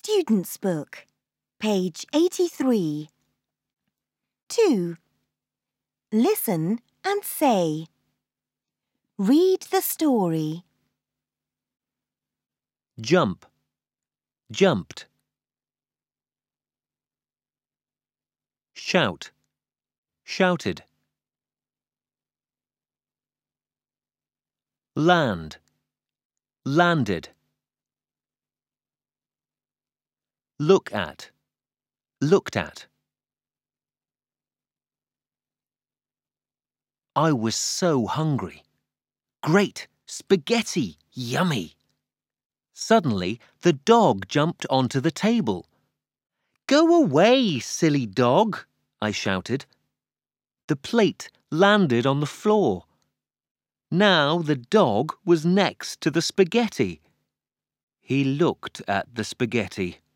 Student's Book, page 83. 2. Listen and say. Read the story. Jump, jumped. Shout, shouted. Land, landed. Look at, looked at. I was so hungry. Great, spaghetti, yummy. Suddenly, the dog jumped onto the table. Go away, silly dog, I shouted. The plate landed on the floor. Now the dog was next to the spaghetti. He looked at the spaghetti.